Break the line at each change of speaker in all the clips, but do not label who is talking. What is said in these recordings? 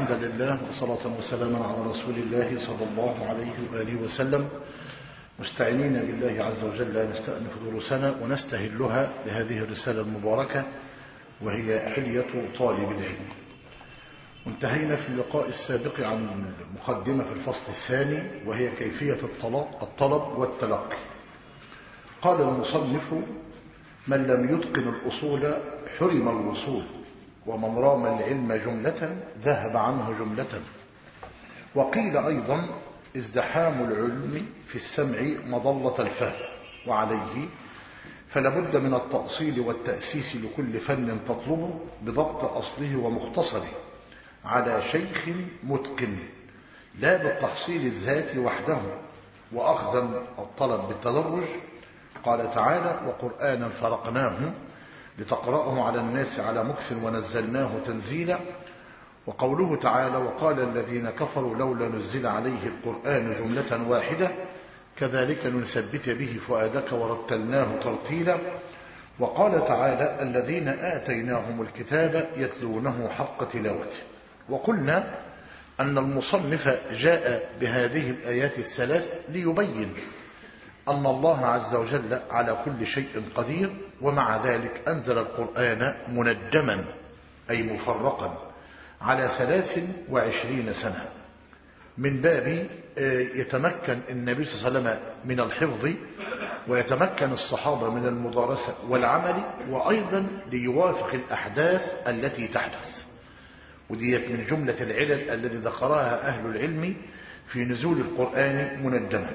الحمد لله وصلاة وسلاما على رسول الله صلى الله عليه وآله وسلم، مستعينين بالله عز وجل نستأنف دروسنا ونستهلها بهذه الرسالة المباركة وهي حلية طالب العلم. وانتهينا في اللقاء السابق عن المقدمة في الفصل الثاني وهي كيفية الطلب والتلقي. قال المصنف: من لم يتقن الأصول حرم الوصول، ومن رام العلم جملة ذهب عنه جملة. وقيل أيضا: ازدحام العلم في السمع مظلة الفهم، وعليه فلابد من التأصيل والتأسيس لكل فن تطلبه بضبط أصله ومختصره على شيخ متقن، لا بالتحصيل الذاتي وحده وأخذا الطلب بالتدرج. قال تعالى: وقرآنا فرقناه لتقرأه على الناس على مكث ونزلناه تنزيلا. وقوله تعالى: وقال الذين كفروا لولا نزل عليه القرآن جملة واحدة كذلك نثبت به فؤادك ورتلناه ترتيلا. وقال تعالى: الذين آتيناهم الكتاب يتلونه حق تلاوته. وقلنا أن المصنف جاء بهذه الآيات الثلاث ليبين أن الله عز وجل على كل شيء قدير، ومع ذلك أنزل القرآن منجما أي مفرقا على 23 سنة، من باب يتمكن النبي صلى الله عليه وسلم من الحفظ ويتمكن الصحابة من المدارسة والعمل، وأيضا ليوافق الأحداث التي تحدث. وديت من جملة العلل التي ذكرها أهل العلم في نزول القرآن منجما.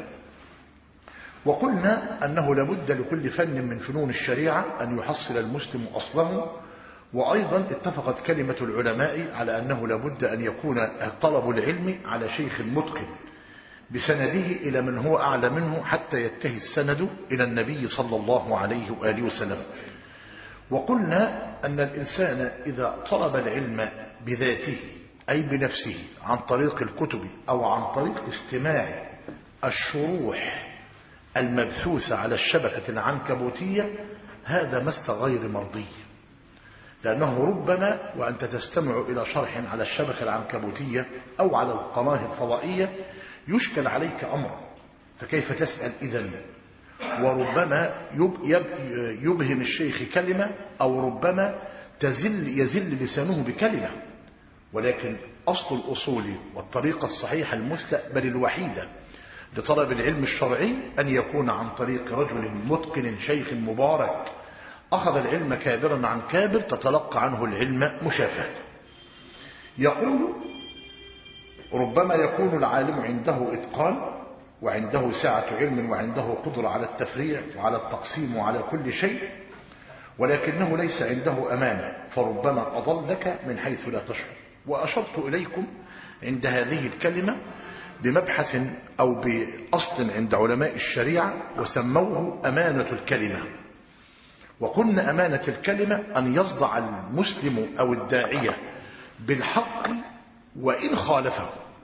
وقلنا أنه لابد لكل فن من فنون الشريعة أن يحصل المسلم أصله. وأيضا اتفقت كلمة العلماء على أنه لابد أن يكون طلب العلم على شيخ متقن بسنده إلى من هو أعلى منه حتى ينتهي السند إلى النبي صلى الله عليه وآله وسلم. وقلنا أن الإنسان إذا طلب العلم بذاته أي بنفسه عن طريق الكتب أو عن طريق استماع الشروح المبثوثة على الشبكة العنكبوتية، هذا مس غير مرضي، لأنه ربما وأنت تستمع إلى شرح على الشبكة العنكبوتية أو على القناة الفضائية يشكل عليك أمر، فكيف تسأل إذن؟ وربما يبهم الشيخ كلمة، أو ربما يزل لسانه بكلمة. ولكن أصل الأصول والطريقة الصحيحة المثلى بل الوحيدة لطلب العلم الشرعي أن يكون عن طريق رجل متقن شيخ مبارك أخذ العلم كابرا عن كابر تتلقى عنه العلم مشافهة. يقول: ربما يكون العالم عنده إتقان وعنده سعة علم وعنده قدرة على التفريع وعلى التقسيم وعلى كل شيء، ولكنه ليس عنده أمانة، فربما أضلك من حيث لا تشعر. وأشرت إليكم عند هذه الكلمة بمبحث أو بأصل عند علماء الشريعة وسموه أمانة الكلمة. وقلنا أمانة الكلمة أن يصدع المسلم أو الداعية بالحق وإن خالفه.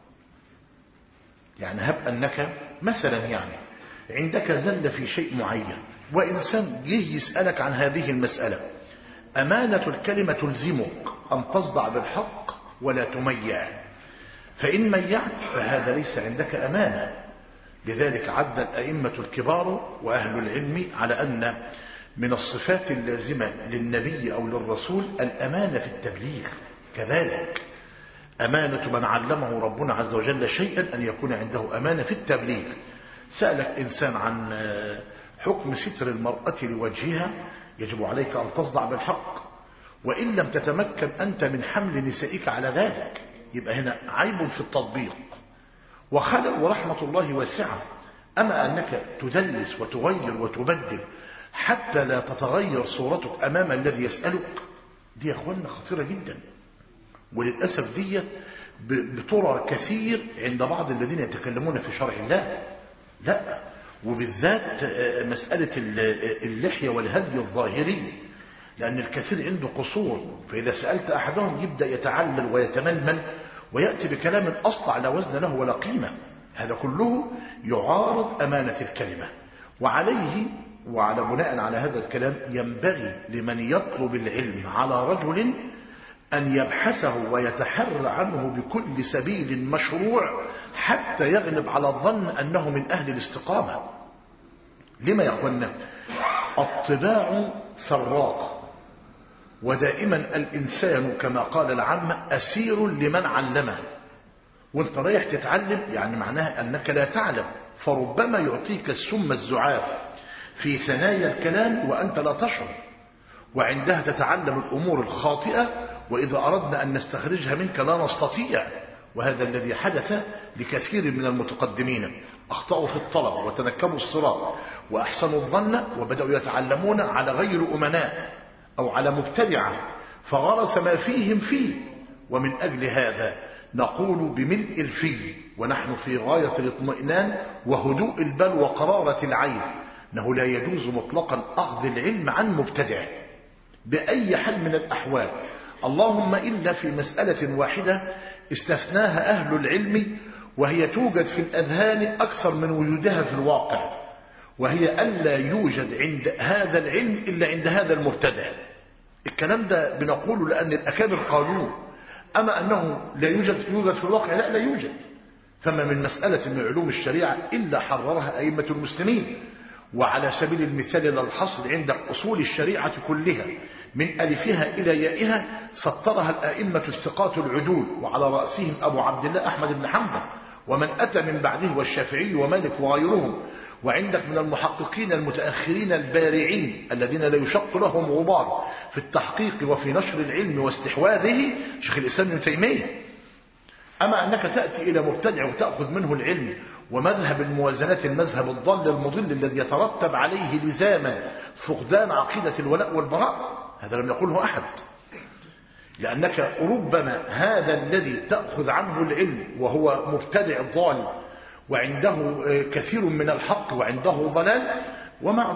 يعني هب أنك مثلا عندك زل في شيء معين وإنسان جه يسألك عن هذه المسألة، أمانة الكلمة تلزمك أن تصدع بالحق ولا تميع، فإن ميعت فهذا ليس عندك أمانة. لذلك عد الأئمة الكبار وأهل العلم على أن من الصفات اللازمة للنبي أو للرسول الأمانة في التبليغ، كذلك أمانة من علمه ربنا عز وجل شيئا أن يكون عنده أمانة في التبليغ. سألك إنسان عن حكم ستر المرأة لوجهها، يجب عليك أن تصدع بالحق، وإن لم تتمكن أنت من حمل نسائك على ذلك يبقى هنا عيب في التطبيق وخلل، ورحمة الله واسعة. أما أنك تدلس وتغير وتبدل حتى لا تتغير صورتك أمام الذي يسألك، دي يا أخوانا خطيرة جدا، وللأسف دي بترى كثير عند بعض الذين يتكلمون في شرع الله. لا، وبالذات مسألة اللحية والهدي الظاهري، لأن الكثير عنده قصور، فإذا سألت أحدهم يبدأ يتعلل ويتململ ويأتي بكلام أصلع لا وزن له ولا قيمة. هذا كله يعارض أمانة الكلمة. وعليه وعلى بناء على هذا الكلام ينبغي لمن يطلب العلم على رجل أن يبحثه ويتحرى عنه بكل سبيل مشروع حتى يغلب على الظن أنه من أهل الاستقامة. لما يا أخوانا؟ الطباع سراقة، ودائما الإنسان كما قال العامة أسير لمن علمه. وانت رايح تتعلم يعني معناها أنك لا تعلم، فربما يعطيك السم الزعاف في ثنايا الكلام وأنت لا تشعر، وعندها تتعلم الأمور الخاطئة، وإذا أردنا أن نستخرجها منك لا نستطيع. وهذا الذي حدث لكثير من المتقدمين، أخطأوا في الطلب وتنكبوا الصراط وأحسنوا الظن وبدأوا يتعلمون على غير أمناء أو على مبتدعة، فغرس ما فيهم فيه. ومن أجل هذا نقول بملء الفي ونحن في غاية الاطمئنان وهدوء البال وقرارة العين أنه لا يجوز مطلقا أخذ العلم عن مبتدع بأي حال من الأحوال، اللهم إلا في مسألة واحدة استثناها أهل العلم، وهي توجد في الأذهان أكثر من وجودها في الواقع، وهي ألا يوجد عند هذا العلم إلا عند هذا المبتدع. الكلام ده بنقوله لأن الأكابر قالوه، أما أنه لا يوجد في الواقع، لا يوجد. فما من مسألة من علوم الشريعة إلا حررها أئمة المسلمين. وعلى سبيل المثال للحصر، عندك أصول الشريعة كلها من ألفها إلى يائها سطرها الأئمة الثقات العدول، وعلى رأسهم أبو عبد الله أحمد بن حنبل ومن أتى من بعده والشافعي ومالك وغيرهم. وعندك من المحققين المتأخرين البارعين الذين لا يشق لهم غبار في التحقيق وفي نشر العلم واستحواذه شيخ الإسلام ابن تيمية. أما أنك تأتي إلى مبتدع وتأخذ منه العلم ومذهب الموازنة، المذهب الضال المضل الذي يترتب عليه لزاما فقدان عقيدة الولاء والبراء، هذا لم يقوله أحد. لأنك ربما هذا الذي تأخذ عنه العلم وهو مبتدع ضال وعنده كثير من الحق وعنده ضلال، وما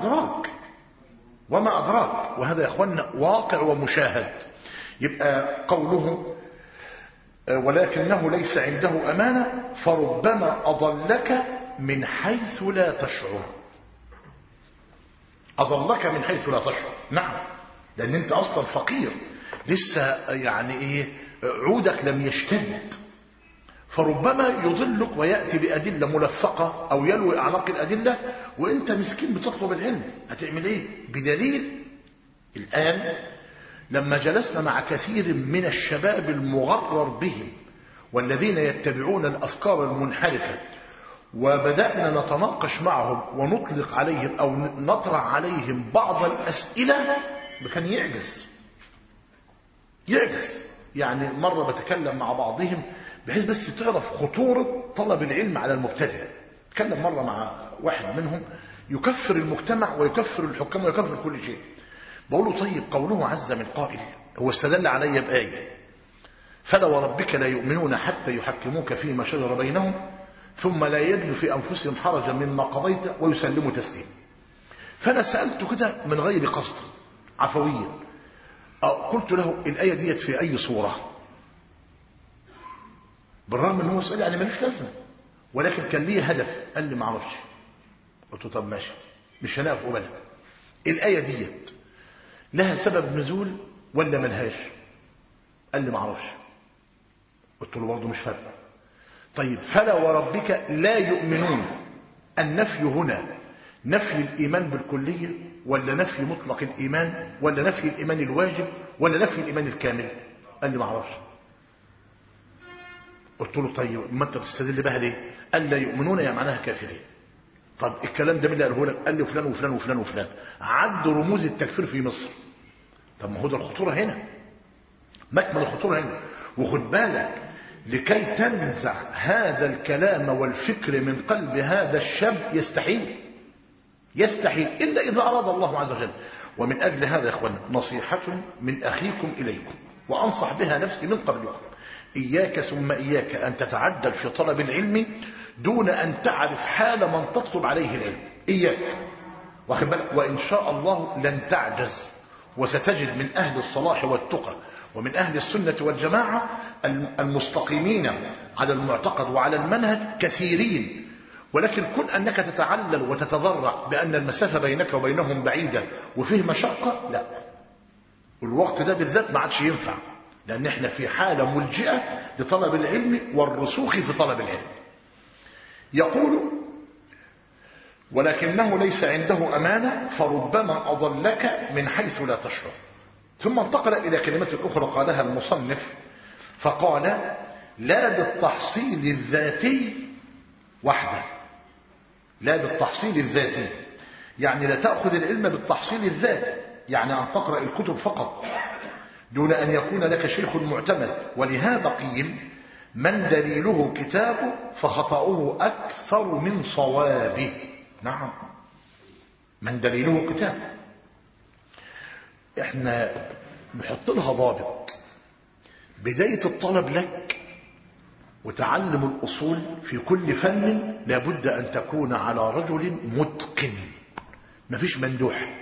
أدراك. وهذا يا أخوانا واقع ومشاهد. يبقى قوله ولكنه ليس عنده أمانة فربما أضلك من حيث لا تشعر. أضلك من حيث لا تشعر، نعم، لأن أنت أصلا فقير لسه، يعني عودك لم يشتد، فربما يضلك ويأتي بأدلة ملفقة أو يلوي أعناق الأدلة وأنت مسكين بتطلب العلم. هتعمل إيه؟ بدليل الآن لما جلسنا مع كثير من الشباب المغرر بهم والذين يتبعون الأفكار المنحرفة، وبدأنا نتناقش معهم ونطلق عليهم أو نطرح عليهم بعض الأسئلة، كان يعجز. يعني مرة بتكلم مع بعضهم بحيث بس تعرف خطورة طلب العلم على المبتدئ. تكلم مرة مع واحد منهم يكفر المجتمع ويكفر الحكام ويكفر كل شيء. بقول له طيب قوله عز من قائل، هو استدل علي بآية فلا وربك لا يؤمنون حتى يحكموك فيما شجر بينهم ثم لا يجدوا في أنفسهم حرجا مما قضيت ويسلموا تسليما. فأنا سألته كده من غير قصد عفويا، قلت له الآية ديت في أي صورة؟ بالرغم أنه سؤال يعني ملوش لازمة، ولكن كان ليه هدف. قال لي ما اعرفش. قلت له طب ماشي، مش هنقف قبلها. الآية ديت لها سبب نزول ولا ملهاش؟ قال لي ما اعرفش. قلت له برضه مش فارقه. طيب فلا وربك لا يؤمنون، النفي هنا نفي الإيمان بالكلية ولا نفي مطلق الإيمان ولا نفي الإيمان الواجب ولا نفي الإيمان الكامل؟ قال لي ما اعرفش. قلت له طيب ما انت بتستدل بها ليه؟ قال لا يؤمنون يا معناها كافرين. طب الكلام ده مين اللي قاله لك؟ قال لي فلان وفلان وفلان وفلان، عد رموز التكفير في مصر. طب ما هو ده الخطوره هنا، مكمن الخطوره هنا. وخد بالك لكي تنزع هذا الكلام والفكر من قلب هذا الشاب يستحيل إلا إذا أراد الله عز وجل. ومن أجل هذا يا أخوان نصيحة من أخيكم إليكم وأنصح بها نفسي من قبلكم، إياك ثم إياك أن تتعجل في طلب العلم دون أن تعرف حال من تطلب عليه العلم. إياك، واخد بالك، وإن شاء الله لن تعجز، وستجد من أهل الصلاح والتقى ومن أهل السنة والجماعة المستقيمين على المعتقد وعلى المنهج كثيرين. ولكن كن أنك تتعلل وتتضرع بأن المسافة بينك وبينهم بعيدة وفيه مشقة، لا، الوقت ده بالذات ما عادش ينفع. لأن احنا في حالة ملجئة لطلب العلم والرسوخ في طلب العلم. يقول: ولكنه ليس عنده أمانة فربما أضلك من حيث لا تشعر. ثم انتقل إلى كلمة أخرى قالها المصنف فقال: لا بالتحصيل الذاتي وحده. لا بالتحصيل الذاتي يعني لا تأخذ العلم بالتحصيل الذاتي، يعني أن تقرأ الكتب فقط دون أن يكون لك شيخ معتمد. ولهذا قيل: من دليله كتابه فخطأه أكثر من صوابه. نعم، من دليله كتاب. احنا نحط لها ضابط: بداية الطلب لك وتعلم الأصول في كل فن لابد أن تكون على رجل متقن، مفيش مندوح،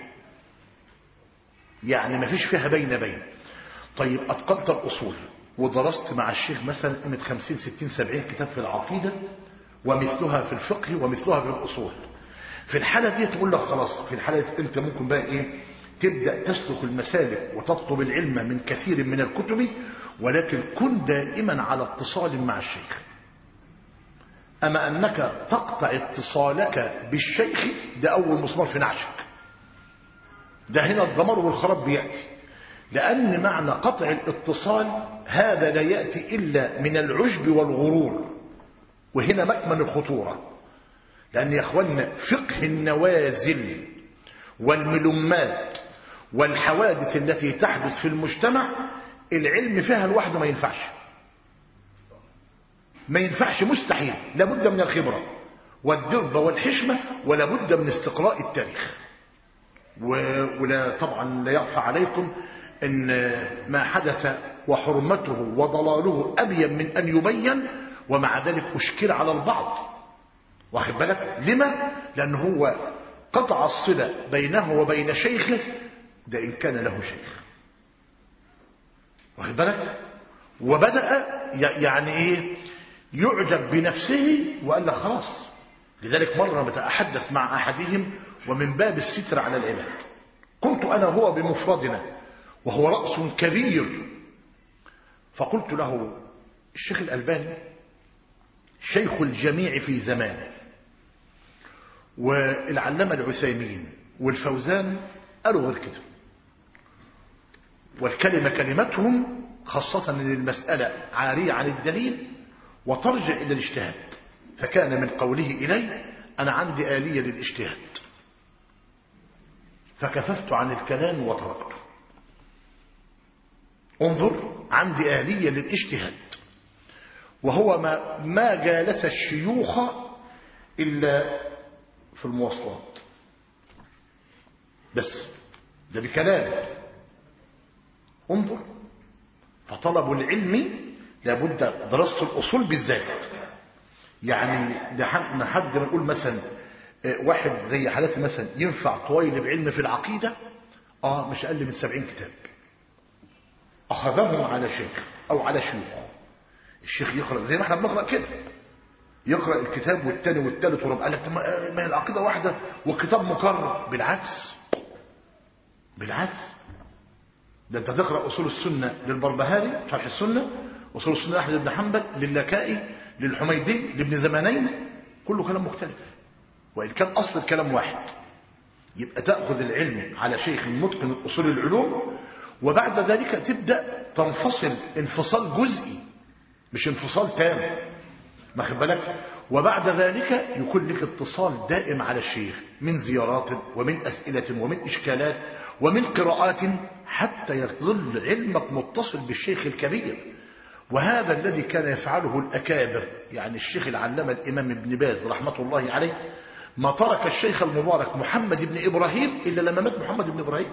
يعني مفيش فيها بين. طيب أتقنت الأصول ودرست مع الشيخ مثلا قيمة 50 60 70 كتاب في العقيدة ومثلها في الفقه ومثلها في الأصول، في الحالة دي تقول لك خلاص، في الحالة دي أنت ممكن بقى إيه، تبدأ تسلك المسالك وتطلب العلم من كثير من الكتب، ولكن كن دائما على اتصال مع الشيخ. أما أنك تقطع اتصالك بالشيخ ده أول مسمار في نعشك، ده هنا الدمار والخراب بيأتي. لأن معنى قطع الاتصال هذا لا يأتي إلا من العجب والغرور، وهنا مكمن الخطورة. لأن يا أخوانا فقه النوازل والملمات والحوادث التي تحدث في المجتمع العلم فيها لوحده ما ينفعش مستحيل، لابد من الخبرة والدربة والحشمة، ولابد من استقراء التاريخ. ولا طبعا لا يخفى عليكم ان ما حدث وحرمته وضلاله أبين من أن يبين، ومع ذلك أشكل على البعض. واخد بالك لما؟ لأنه هو قطع الصلة بينه وبين شيخه، ده إن كان له شيخ. واخد بالك؟ وبدأ يعني إيه، يعجب بنفسه وقال لك خلاص. لذلك مرة بتأحدث مع أحدهم ومن باب الستر على العباد، كنت أنا هو بمفردنا وهو رأس كبير، فقلت له: الشيخ الألباني شيخ الجميع في زمانه، والعلامة العثيمين والفوزان قالوا غير كده، والكلمة كلمتهم، خاصة ان المسألة عارية عن الدليل وترجع إلى الاجتهاد. فكان من قوله إلي: أنا عندي آلية للاجتهاد، فكففت عن الكلام وتركته. انظر، عندي آلية للاجتهاد، وهو ما جالس الشيوخ إلا في المواصلات بس، ده بكلام. انظر، فطلب العلم لابد دراسة الأصول بالذات. يعني حد نقول مثلا واحد زي حالتي مثلا ينفع طويل بعلم في العقيدة مش أقل من 70 كتاب أخذهم على شيخ أو على شيوخ. الشيخ يقرأ زي ما احنا بنقرأ كده، يقرأ الكتاب والتاني والتالت وربع، قال لك ما هي العقيدة واحدة والكتاب مكرر. بالعكس، ده انت تقرأ أصول السنة للبربهاري شرح السنة، أصول السنة لأحمد بن حنبل، للكائي، للحميدي، لابن زمانين، كله كلام مختلف وإن كان أصل الكلام واحد. يبقى تأخذ العلم على شيخ متقن أصول العلوم، وبعد ذلك تبدأ تنفصل انفصال جزئي مش انفصال تام، ما خد بالك. وبعد ذلك يكون لك اتصال دائم على الشيخ من زيارات ومن أسئلة ومن إشكالات ومن قراءات، حتى يظل علمك متصل بالشيخ الكبير. وهذا الذي كان يفعله الأكابر، يعني الشيخ العلامة الإمام ابن باز رحمة الله عليه ما ترك الشيخ المبارك محمد بن إبراهيم إلا لما مات محمد بن إبراهيم،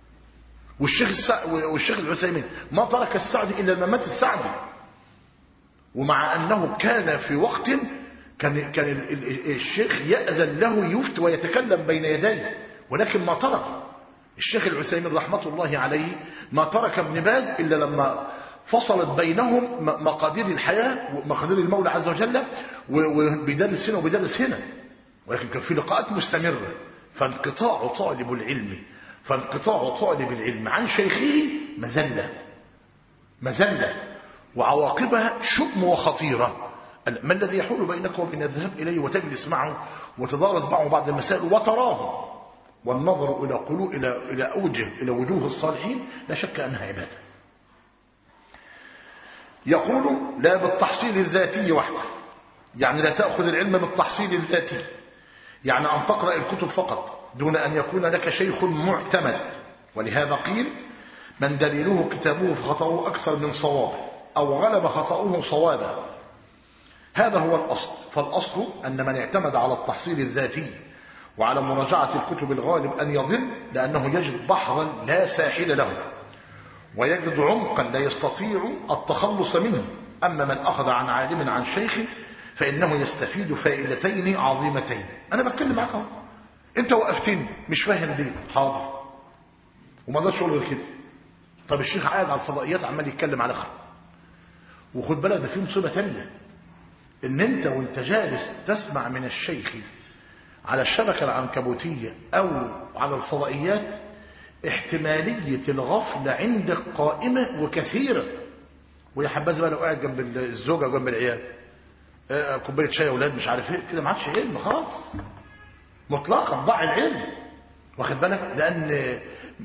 والشيخ العثيمين ما ترك السعدي إلا لما مات السعدي. ومع أنه كان في وقت كان الشيخ يأذن له يفتي ويتكلم بين يديه، ولكن ما ترك الشيخ العثيمين رحمة الله عليه ما ترك ابن باز إلا لما فصلت بينهم مقادير الحياة ومقادير المولى عز وجل، وبيدرس هنا وبيدرس هنا، ولكن كان في لقاءات مستمرة. فانقطاع طالب العلم عن شيخه مذلة، مزلة وعواقبها شؤم وخطيرة. ما الذي يحول بينك وبين الذهاب إليه وتجلس معه وتدارس معه بعض المسائل وتراه، والنظر إلى وجوه الصالحين لا شك أنها عبادة. يقول لا بالتحصيل الذاتي وحده، يعني لا تأخذ العلم بالتحصيل الذاتي، يعني أن تقرأ الكتب فقط دون أن يكون لك شيخ معتمد. ولهذا قيل من دليله كتابه فخطأه أكثر من صوابه أو غلب خطأه صوابه. هذا هو الأصل. فالأصل أن من اعتمد على التحصيل الذاتي وعلى مراجعة الكتب الغالب أن يضل، لأنه يجد بحرا لا ساحل له ويجد عمقا لا يستطيع التخلص منه. أما من أخذ عن عالم عن شيخ فإنه يستفيد فائدتين عظيمتين. أنا بتكلم معك اهو، أنت وقفتني مش فاهم دي، حاضر، وما ده شغل غير كده. طب الشيخ قاعد على الفضائيات عمال يتكلم على خير، وخد بالك ده فيه مصيبة تانية، ان انت وانت جالس تسمع من الشيخ على الشبكة العنكبوتية او على الفضائيات احتمالية الغفلة عندك قائمة وكثيرة. ويا حبذا بقى لو قاعد جنب الزوجة وجنب العيال، كوباية شاي يا اولاد مش عارف ايه كده، ما عادش علم خالص مطلقا، ضاع العلم. واخد بالك؟ لان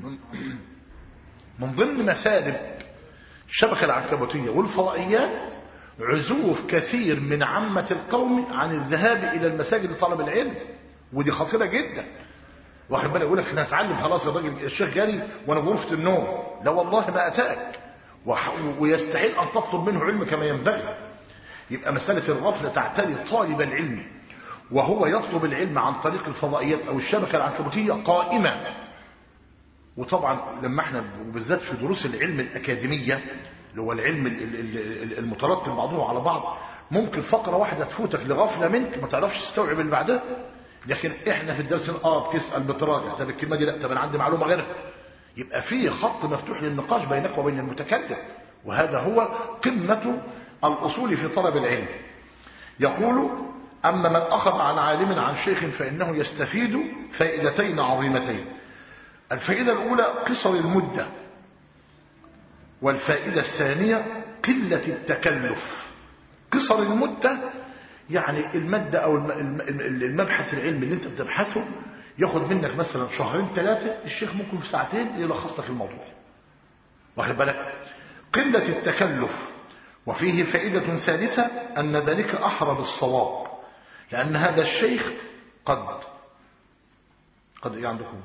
من ضمن مثالب الشبكة العنكبوتية والفضائيات عزوف كثير من عامة القوم عن الذهاب إلى المساجد لطلب العلم، ودي خطيرة جدا. واخد بالك؟ يقول لك احنا هنتعلم خلاص، الراجل الشيخ جاري وانا بغرفة النوم. لا والله ما أتاك، ويستحيل أن تطلب منه علم كما ينبغي. يبقى مسألة الغفلة تعتري طالب العلم وهو يطلب العلم عن طريق الفضائيات أو الشبكة العنكبوتية قائمة. وطبعا لما احنا وبالذات في دروس العلم الأكاديمية اللي هو العلم المترتب بعضه على بعض، ممكن فقرة واحدة تفوتك لغفلة منك ما تعرفش تستوعب اللي بعدها. لكن احنا في الدرس بتسأل بتراجع، طب الكلمة دي لا، طب انا عندي معلومة غيرها. يبقى في خط مفتوح للنقاش بينك وبين المتكلم، وهذا هو قمة الأصول في طلب العلم. يقول أما من أخذ عن عالم عن شيخ فإنه يستفيد فائدتين عظيمتين. الفائدة الأولى قصر المدة، والفائدة الثانية قلة التكلف. قصر المدة يعني المادة أو المبحث العلمي اللي انت بتبحثه ياخد منك مثلا شهرين ثلاثة، الشيخ ممكن في ساعتين يلخص لك الموضوع. واخد بالك؟ قلة التكلف. وفيه فائدة ثالثة أن ذلك أحرى بالصواب، لأن هذا الشيخ قد إيه عندكم؟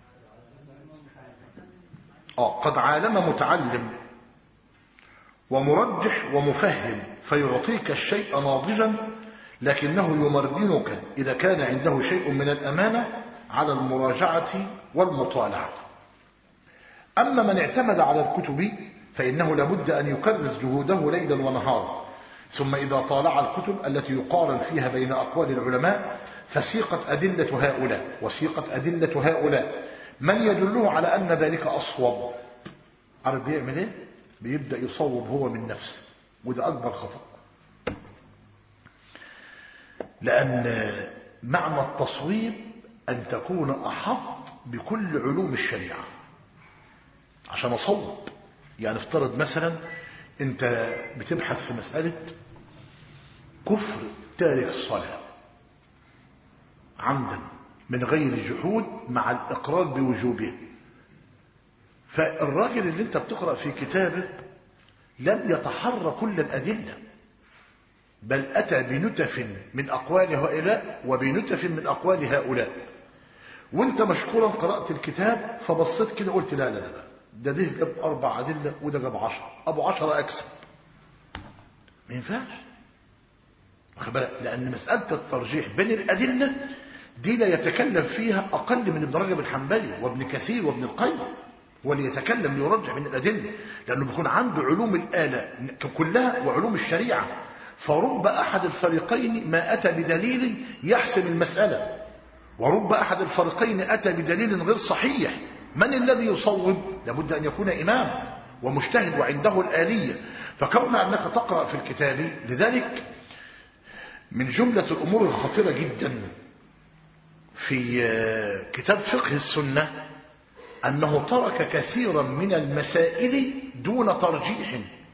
قد عالم متعلم ومرجح ومفهم، فيعطيك الشيء ناضجا، لكنه يمرنك إذا كان عنده شيء من الأمانة على المراجعة والمطالعة. أما من اعتمد على الكتب فإنه لابد أن يكرس جهوده ليلا ونهارا، ثم إذا طالع الكتب التي يقارن فيها بين أقوال العلماء فسيقت أدلة هؤلاء وسيقت أدلة هؤلاء، من يدله على أن ذلك أصوب. عارف بيعمل إيه؟ بيبدأ يصوب هو من نفسه، وده أكبر خطأ. لأن معنى التصويب أن تكون أحط بكل علوم الشريعة عشان أصوب. يعني افترض مثلا أنت بتبحث في مسألة كفر تارك الصلاة عمدا من غير جحود مع الإقرار بوجوبه، فالراجل اللي انت بتقرأ في كتابه لم يتحرى كل الأدلة، بل أتى بنتف من أقوال هؤلاء وبنتف من أقوال هؤلاء، وانت مشكورا قرأت الكتاب فبصيت كده قلت لا لا لا، ده جاب 4 أدلة وده جاب 10، أبو 10 أكسب. ما ينفعش، لأن مسألة الترجيح بين الأدلة دي لا يتكلم فيها أقل من ابن رجب الحنبلي وابن كثير وابن القيم، وليتكلم ليرجح من الأدلة، لأنه بيكون عنده علوم الآلة كلها وعلوم الشريعة، فرب أحد الفريقين ما أتى بدليل يحسم المسألة، ورب أحد الفريقين أتى بدليل غير صحيح. من الذي يصوب؟ لابد أن يكون إمام ومجتهد وعنده الآلية. فكون أنك تقرأ في الكتاب، لذلك من جملة الأمور الخطيرة جدا في كتاب فقه السنة أنه ترك كثيرا من المسائل دون ترجيح،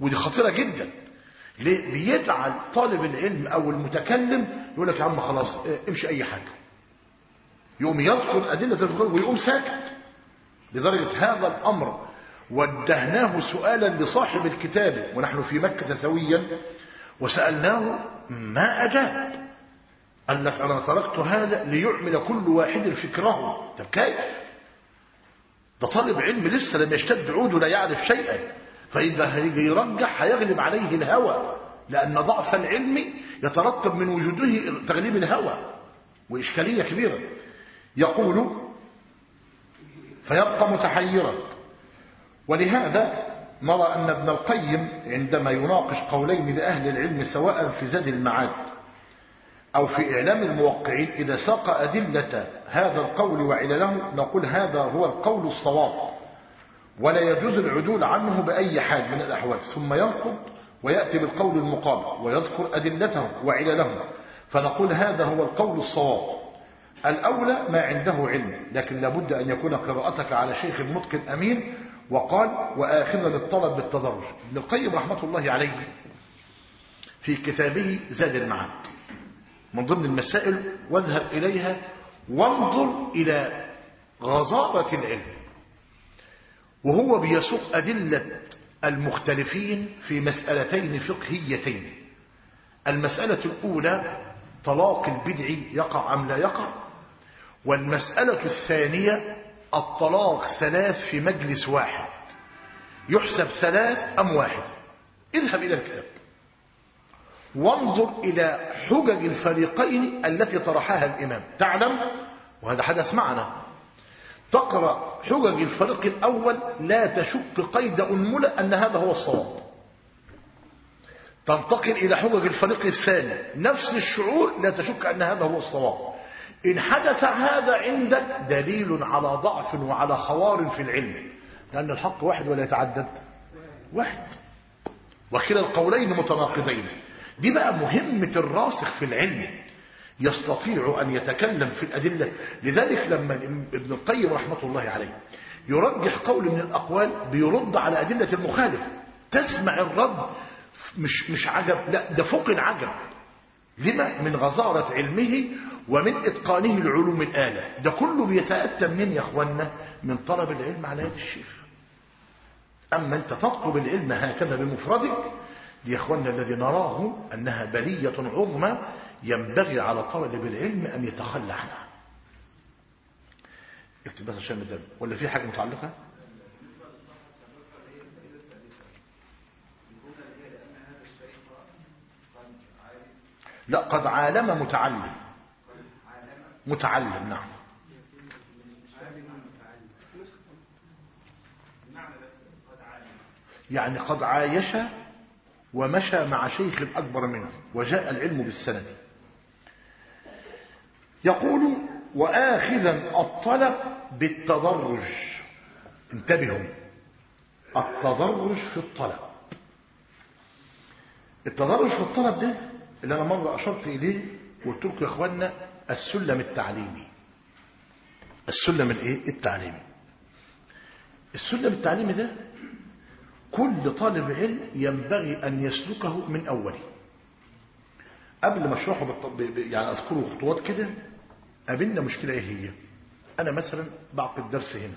ودي خطيرة جدا. ليه؟ بيجعل طالب العلم أو المتكلم يقول لك يا عم خلاص امشي أي حاجة، يقوم يذكر أدلة الفقه ويقوم ساكت. لدرجة هذا الأمر وجهناه سؤالا لصاحب الكتاب ونحن في مكة سويا وسألناه ما أجاب. قال لك أنا تركت هذا ليعمل كل واحد فكره. طب كيف؟ ده طالب علم لسه لم يشتد عوده لا يعرف شيئا، فإذا هيجي يرجح هيغلب عليه الهوى، لأن ضعف العلم يترتب من وجوده تغليب الهوى وإشكالية كبيرة. يقول فيبقى متحيرا. ولهذا نرى أن ابن القيم عندما يناقش قولين لأهل العلم سواء في زاد المعاد أو في إعلام الموقعين، إذا ساق أدلة هذا القول وعلله نقول هذا هو القول الصواب ولا يجوز العدول عنه بأي حال من الأحوال، ثم ينقض ويأتي بالقول المقابل ويذكر أدلته وعلله، فنقول هذا هو القول الصواب. الأولى ما عنده علم، لكن لابد أن يكون قراءتك على شيخ متقن أمين. وقال وآخذا للطلب بالتدرج. ابن القيم رحمة الله عليه في كتابه زاد المعاد من ضمن المسائل واذهب إليها وانظر إلى غزارة العلم، وهو بيسوق أدلة المختلفين في مسألتين فقهيتين. المسألة الأولى طلاق البدع يقع أم لا يقع، والمسألة الثانية الطلاق 3 في مجلس واحد يحسب 3 أم 1. اذهب إلى الكتاب وانظر إلى حجج الفريقين التي طرحها الإمام، تعلم وهذا حدث معنا. تقرأ حجج الفريق الأول لا تشك قيد أنملة أن هذا هو الصواب، تنتقل إلى حجج الفريق الثاني نفس الشعور لا تشك أن هذا هو الصواب. إن حدث هذا عندك دليل على ضعف وعلى خوار في العلم، لأن الحق واحد ولا يتعدد واحد، وكلا القولين متناقضين. دي بقى مهمة الراسخ في العلم، يستطيع أن يتكلم في الأدلة. لذلك لما ابن القيم رحمة الله عليه يرجح قول من الأقوال بيرد على أدلة المخالف، تسمع الرد مش عجب، لا ده فوق العجب. لما؟ من غزارة علمه ومن إتقانه العلوم الآلة. ده كله بيتأتى من يا أخوانا من طلب العلم على يد الشيخ. أما أنت تطلب العلم هكذا بمفردك، دي يا أخوانا الذي نراه أنها بلية عظمى ينبغي على طالب العلم أن يتخلى عنها. اكتب بس عشان مثال، ولا في حاجة متعلقة؟ لا، قد عالم متعلم. متعلم نعم. يعني قد عايش ومشى مع شيخ أكبر منه وجاء العلم بالسند. يقول وآخذا الطلب بالتدرج. انتبهوا، التدرج في الطلب. التدرج في الطلب ده اللي أنا مرة أشرت إليه وقلت لكم يا أخوانا السلم التعليمي. السلم التعليمي. السلم التعليمي ده كل طالب علم ينبغي أن يسلكه من أوله. قبل ما اشرحه يعني أذكره خطوات كده. قابلنا مشكلة إيه هي؟ أنا مثلا بعقد درس هنا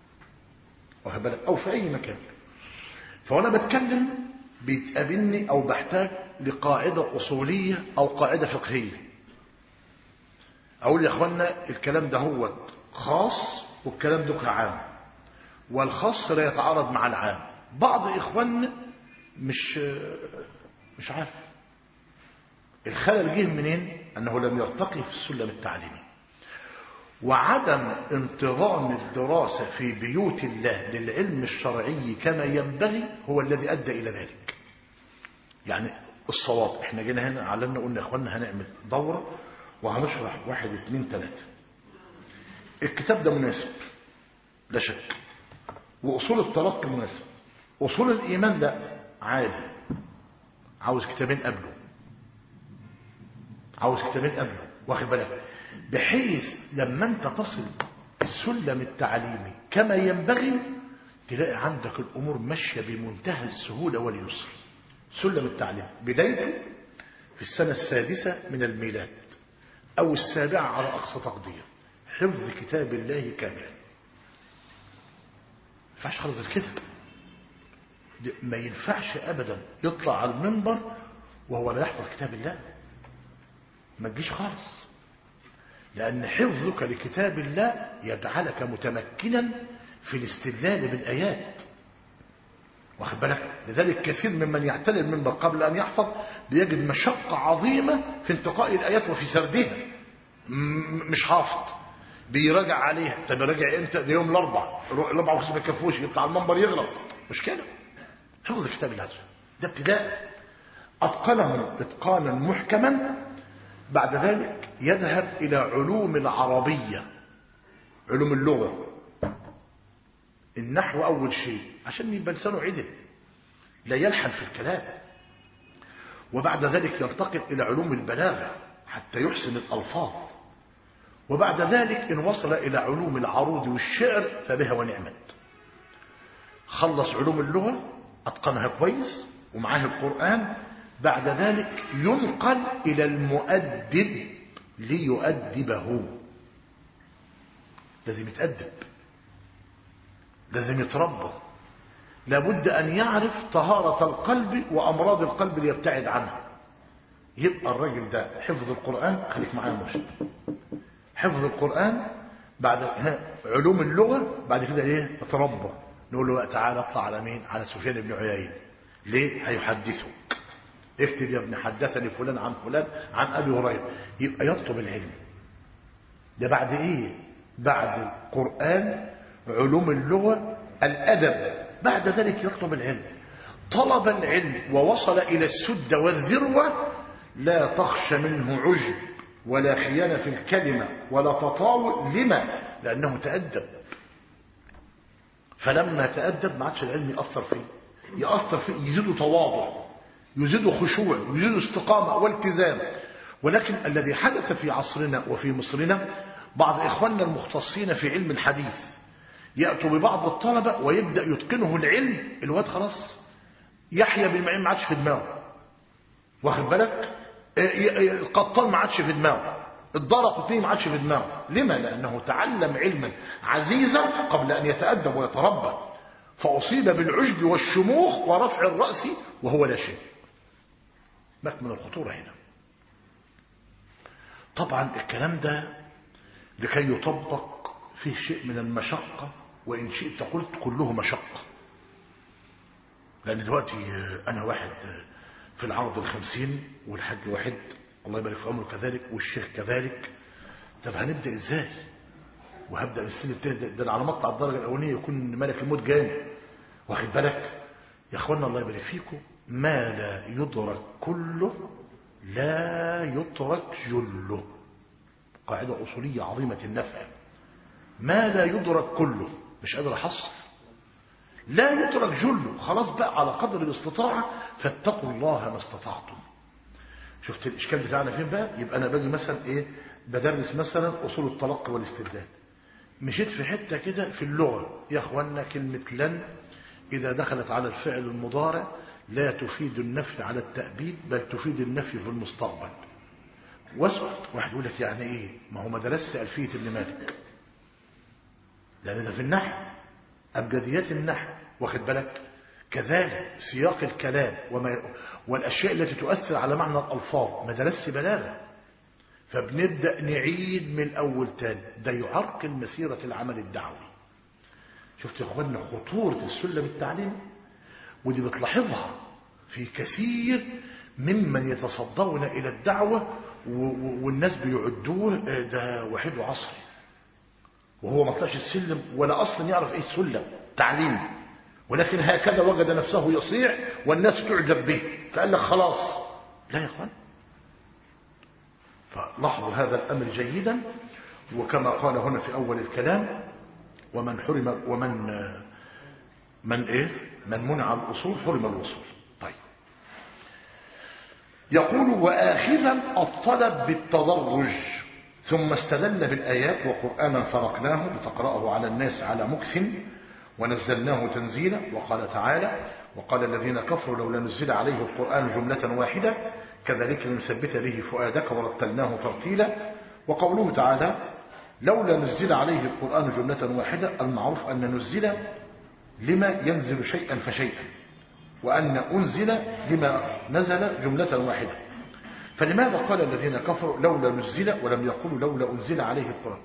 أو في أي مكان، فوأنا بتكلم بيتقابلني أو بحتاج لقاعدة أصولية أو قاعدة فقهية. أقول يا أخوانا الكلام ده هو خاص والكلام ده عام، والخاص لا يتعارض مع العام. بعض إخواننا مش عارف الخلل جه منين، أنه لم يرتقي في السلم التعليمي. وعدم انتظام الدراسة في بيوت الله للعلم الشرعي كما ينبغي هو الذي أدى إلى ذلك. يعني الصواب احنا جينا هنا علمنا قلنا يا اخوانا هنعمل دورة وهنشرح 1 2 3. الكتاب ده مناسب لا شك، وأصول التلقي مناسب. أصول الإيمان لا عالي، عاوز كتابين قبله، واخد بالك، بحيث لما انت تصل السلم التعليمي كما ينبغي تلاقي عندك الأمور ماشية بمنتهى السهولة واليسر. سلم التعليم بدايته في السنة السادسة من الميلاد أو السابعة على أقصى تقدير، حفظ كتاب الله كاملا. ما ينفعش خالص غير كده. ما ينفعش أبدا يطلع على المنبر وهو لا يحفظ كتاب الله. ما تجيش خالص، لأن حفظك لكتاب الله يجعلك متمكنا في الاستدلال بالآيات. واخد بالك؟ لذلك كثير ممن يعتني المنبر قبل أن يحفظ بيجد مشقة عظيمة في انتقاء الآيات وفي سردها. مش حافظ، بيراجع عليها. طب يراجع امتى؟ ده يوم الاربع وخميس ما يكفوش، يطلع المنبر يغلط. مش كده. حفظ كتاب الله ده ابتداء، اتقنه اتقانا محكما. بعد ذلك يذهب الى علوم العربيه، علوم اللغه. النحو اول شيء عشان يبقى لسانه عدل لا يلحن في الكلام. وبعد ذلك ينتقل الى علوم البلاغه حتى يحسن الالفاظ. وبعد ذلك إن وصل إلى علوم العروض والشعر فبها ونعمت. خلص علوم اللغة أتقنها كويس ومعاه القرآن. بعد ذلك ينقل إلى المؤدب ليؤدبه. لازم يتأدب، لازم يتربى، لابد أن يعرف طهارة القلب وأمراض القلب ليبتعد عنها. يبقى الرجل ده حفظ القرآن، خليك معايا مرشد، حفظ القرآن، بعد علوم اللغة، بعد كده ايه؟ اتربى. نقول له تعالى اطلع على مين؟ على سفيان بن عيينة. ليه؟ هيحدثك. اكتب يا ابن حدثني فلان عن فلان عن ابي هريره. يبقى يطلب العلم. ده بعد ايه؟ بعد القرآن، علوم اللغة، الادب. بعد ذلك يطلب العلم. طلب العلم ووصل الى السد والذروة، لا تخش منه عجب ولا خيانة في الكلمة ولا تطاول. لما؟ لأنه تأدب. فلما تأدب ما عادش العلم يأثر فيه. يأثر فيه يزيد تواضع، يزيد خشوع، يزيد استقامة والتزام. ولكن الذي حدث في عصرنا وفي مصرنا، بعض إخواننا المختصين في علم الحديث يأتوا ببعض الطلبة ويبدأ يتقنه العلم. الواد خلاص يحيى بن معين ما عادش في دماغه. واخد بالك؟ القطان ما عادش في دماغه، الدارقطني ما عادش في دماغه. لما؟ لأنه تعلم علما عزيزا قبل أن يتأدب ويتربى، فأصيب بالعجب والشموخ ورفع الرأس وهو لا شيء. مكمن الخطورة هنا. طبعا الكلام ده لكي يطبق فيه شيء من المشقة، وإن شئت قلت كله مشقة. لأن دلوقتي أنا واحد في العرض 50 والحاج واحد الله يبارك في عمره كذلك والشيخ كذلك. طب هنبدأ ازاي؟ وهبدأ من السن التاني. ده على مطلع الدرجة الأولانية يكون ملك الموت جاني. واخد بالك يا اخوانا؟ الله يبارك فيكم. ما لا يدرك كله لا يترك جله. قاعدة أصولية عظيمة النفع. ما لا يدرك كله، مش قادر أحصل، لا يترك جله. خلاص بقى على قدر الاستطاعة، فاتقوا الله ما استطعتم. شفت الإشكال بتاعنا فين بقى؟ يبقى أنا باجي مثلا إيه؟ بدرس مثلا أصول التلقي والاستدلال. مشيت في حتة كده في اللغة. يا أخوانا كلمة لن إذا دخلت على الفعل المضارع لا تفيد النفي على التأبيد، بل تفيد النفي في المستقبل. واسكت. واحد يقول لك يعني إيه؟ ما هو ما درسش ألفية ابن مالك، لأن ده في النحو، أبجديات النحو. واخد بالك؟ كذلك سياق الكلام والأشياء التي تؤثر على معنى الألفاظ ما درسش بلاغة. فبنبدأ نعيد من الأول تاني. ده يعرقل مسيرة العمل الدعوي. شفت يا أخوانا خطورة السلم التعليمي؟ ودي بتلاحظها في كثير ممن يتصدون إلى الدعوة والناس بيعدوه ده وحيد عصري، وهو ما طلعش السلم ولا أصلا يعرف إيه السلم تعليم، ولكن هكذا وجد نفسه يصيع والناس تعجب به فقال لك خلاص. لا يا أخوان، فلاحظوا هذا الأمر جيدا. وكما قال هنا في أول الكلام: ومن حرم من منع الأصول حرم الوصول. طيب، يقول: وآخذا الطلب بالتدرج، ثم استدل بالآيات: وقرآنا فرقناه لتقرأه على الناس على مكث ونزلناه تنزيلا. وقال تعالى: وقال الذين كفروا لولا نزل عليه القرآن جملة واحدة كذلك لنثبت به فؤادك ورتلناه ترتيلا. وقوله تعالى: لولا نزل عليه القرآن جملة واحدة، المعروف أن نزل لما ينزل شيئا فشيئا، وأن أنزل لما نزل جملة واحدة. فلماذا قال الذين كفروا لولا نزل ولم يقولوا لولا أنزل عليه القرآن؟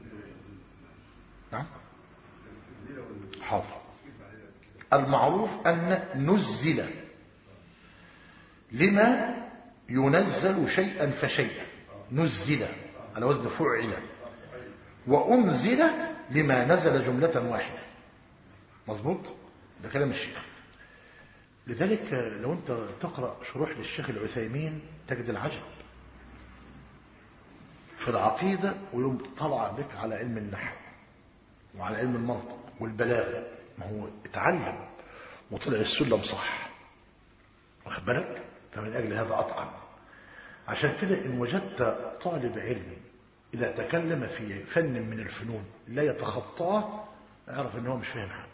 نعم حاضر. المعروف أن نزل لما ينزل شيئا فشيئا، نزل على وزن فعل، وأنزل لما نزل جملة واحدة. مظبوط؟ ده كلام الشيخ. لذلك لو أنت تقرأ شروح للشيخ العثيمين تجد العجب في العقيدة، ويوم طلع بك على علم النحو وعلى علم المنطق والبلاغة. ما هو اتعلم وطلع السلم صح، واخد بالك؟ فمن أجل هذا أتقن. عشان كده إن وجدت طالب علم إذا تكلم في فن من الفنون لا يتخطاه، اعرف إن هو مش فاهم حاجة.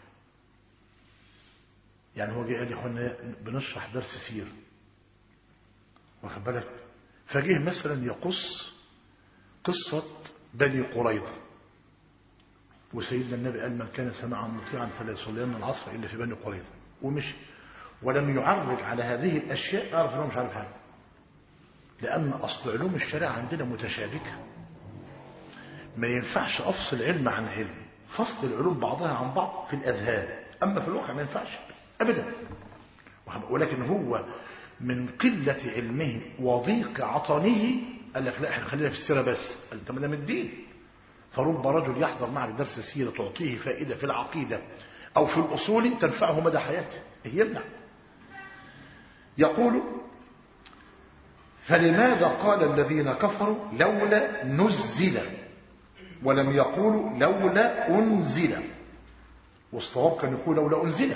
يعني هو جه قال لي: اخوانا بنشرح درس سيرة، واخد بالك؟ فجه مثلا يقص قصة بني قريظة، وسيدنا النبي قال: من كان سمعا مطيعا فلا يصلين العصر إلا في بني قريظة، ومشي ولم يعرج على هذه الأشياء. أعرف أنه مش عارف حاجة، لأن أصل علوم الشريعة عندنا متشابكة، ما ينفعش أفصل علم عن علم. فصل العلوم بعضها عن بعض في الأذهان، أما في الواقع ما ينفعش أبدا. ولكن هو من قلة علمه وضيق عطنه قال لك: لا، احنا خلينا في السيرة بس. قال: انت ما دام الدين. فرب رجل يحضر معك درس السيرة تعطيه فائدة في العقيدة أو في الأصول تنفعه مدى حياته، يمنع. يقول: فلماذا قال الذين كفروا لولا نزل ولم يقولوا لولا أنزل؟ والصواب كان يقول لولا أنزل.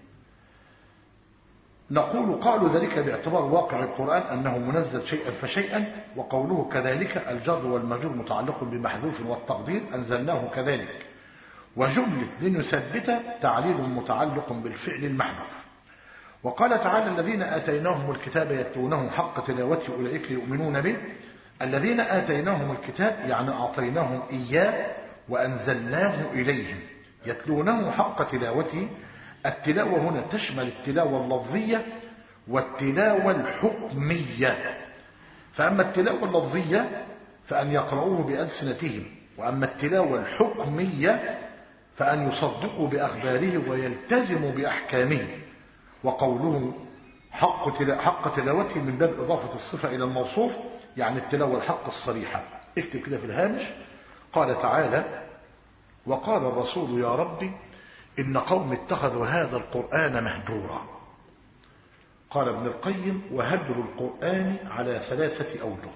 نقول: قالوا ذلك باعتبار واقع القرآن أنه منزل شيئا فشيئا، وقوله كذلك الجر والمجرور متعلق بمحذوف والتقدير أنزلناه كذلك، وجملة لنثبت تعليل متعلق بالفعل المحذوف. وقال تعالى: الذين آتيناهم الكتاب يتلونه حق تلاوته أولئك يؤمنون به. الذين آتيناهم الكتاب يعني أعطيناهم إياه وأنزلناه إليهم يتلونه حق تلاوته. التلاوة هنا تشمل التلاوة اللفظية والتلاوة الحكمية. فأما التلاوة اللفظية فأن يقرؤوه بألسنتهم، وأما التلاوة الحكمية فأن يصدقوا بأخباره ويلتزموا بأحكامه. وقوله حق تلاوته من باب إضافة الصفة إلى الموصوف، يعني التلاوة الحق الصريحة. اكتب كده في الهامش: قال تعالى: وقال الرسول يا ربي إن قوم اتخذوا هذا القرآن مهجورا. قال ابن القيم: وهجر القرآن على 3 أوجه.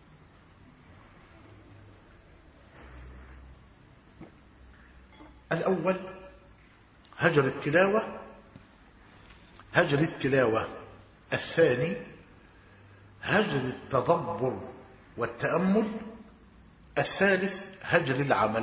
الأول هجر التلاوة. الثاني هجر التدبر والتأمل. الثالث هجر